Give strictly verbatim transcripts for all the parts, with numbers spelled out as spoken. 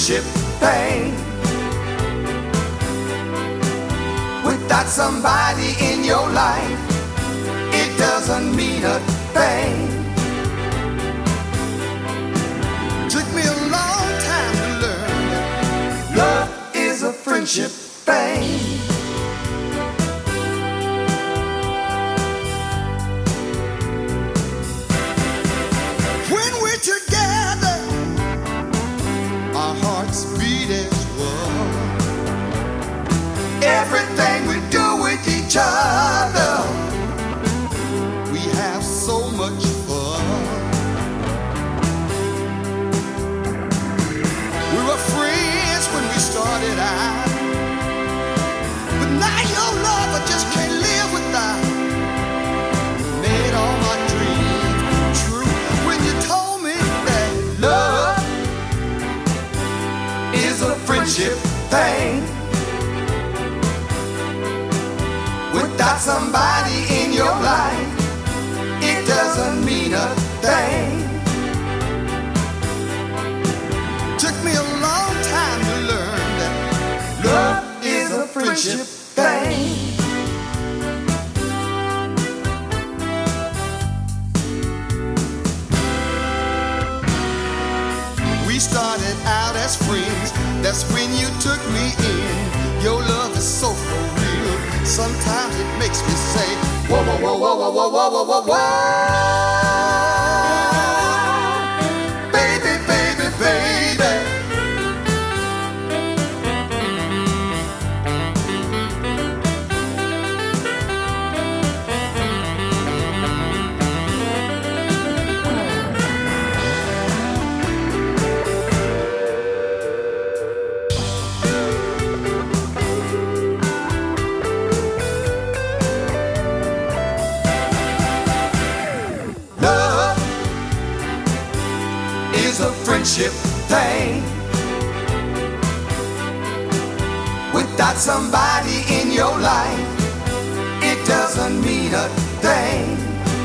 friendship thing. Without somebody in your life, it doesn't mean a thing. Took me a long time to learn that love is a friendship thing. When we're together, our hearts beat as one. Everything we do with each other, we have so much fun. We were friends when we started out, but now your love I just can't live without. Made all my dreams true when you told me that love is a friendship thing. Without somebody in your life, it doesn't mean a thing. Took me a long time to learn that love is a friendship thing. We started out as friends, that's when you took me in. Your love is so for real, sometimes it makes me say, whoa, whoa, whoa, whoa, whoa, whoa, whoa, whoa, whoa, whoa. Baby, baby, baby. Friendship thing. Without somebody in your life, it doesn't mean a thing.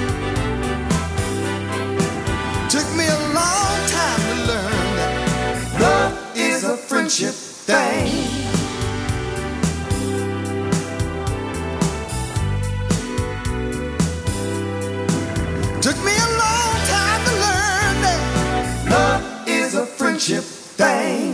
Took me a long time to learn that love is a friendship thing. Took me a long time to learn that love is a friendship thing.